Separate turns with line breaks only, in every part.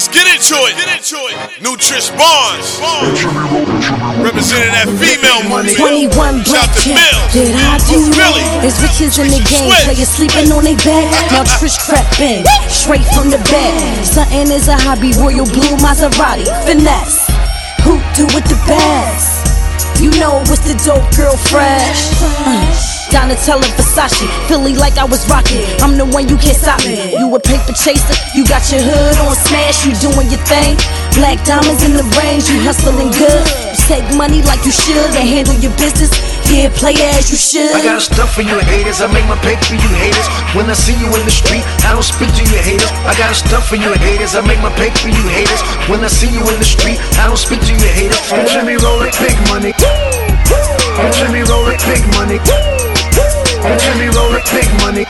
Let's get into it. Nutrish Barnes, representing that female movement.
21 black chicks, did I do that? There's riches in the game, players sleeping on their bed. Now Trish crept in, straight from the bed. Something is a hobby, royal blue Maserati, finesse. Who do it the best? You know it's the dope girl fresh. Donatella Versace, Philly like I was rocking. I'm the one, you can't stop me. You a paper chaser, you got your hood on smash, you doing your thing. Black diamonds in the range, you hustling good. You take money like you should and handle your business. Yeah, play as you should.
I got a stuff for you haters, I make my pay for you haters. When I see you in the street, I don't speak to you haters. I got a stuff for you haters, I make my pay for you haters. When I see you in the street, I don't speak to you haters. Jimmy roll it, big money. Jimmy roll it, big money. Jimmy roll it, big money.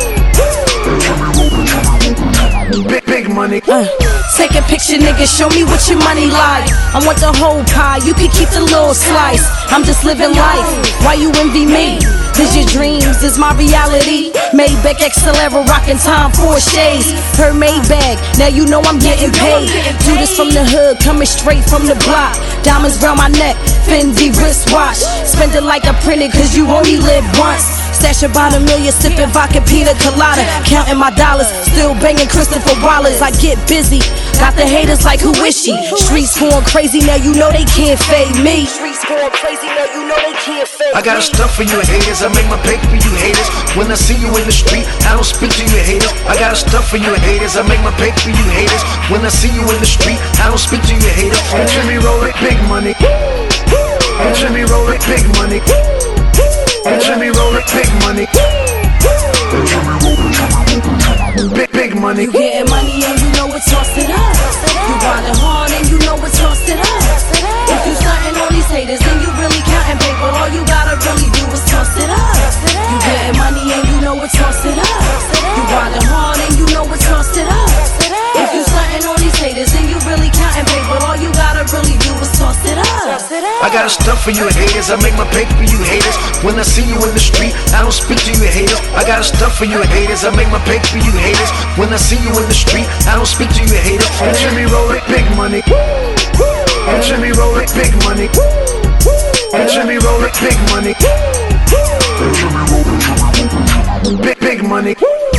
Big money.
Take a picture, nigga, show me what your money like. I want the whole pie, you can keep the little slice. I'm just living life, why you envy me? Cause your dreams is my reality. Maybach Accelera, rockin' Tom Ford shades. Her Maybach, now you know I'm getting paid. Do this from the hood, coming straight from the block. Diamonds round my neck, Fendi wristwatch. Spend it like I printed, cause you only live once. Stash about $1 million, sipping vodka pina colada. Counting my dollars, still banging Christopher Wallace. I get busy, got the haters like who is she? Streets going crazy, now you know they can't fade me. Streets going crazy, now you know they can't fade me.
I got a stuff for you haters, I make my pay for you haters. When I see you in the street, I don't speak to you haters. I got a stuff for you haters, I make my pay for you haters. When I see you in the street, I don't speak to you haters. Jimmy roll it, big money. Jimmy roll it, big money. Jimmy roll it, big money. Big money.
You getting money and you know it, toss it up. You grinding hard and you know it, toss it up. If you starting on these haters, then you really counting paper. All you gotta really do is toss it up. You getting money and you know it, toss it up. You grinding hard and you know it, toss it up. If you starting on these haters, then you really counting paper. All you gotta really do is toss it up.
I got a stuff for you haters, I make my pay for you haters. When I see you in the street, I don't speak to you haters. I got a stuff for you haters, I make my pay for you haters. When I see you in the street, I don't speak to you haters. Jimmy roll it, big money. Jimmy roll it, big money. Jimmy roll it, big money. Big money.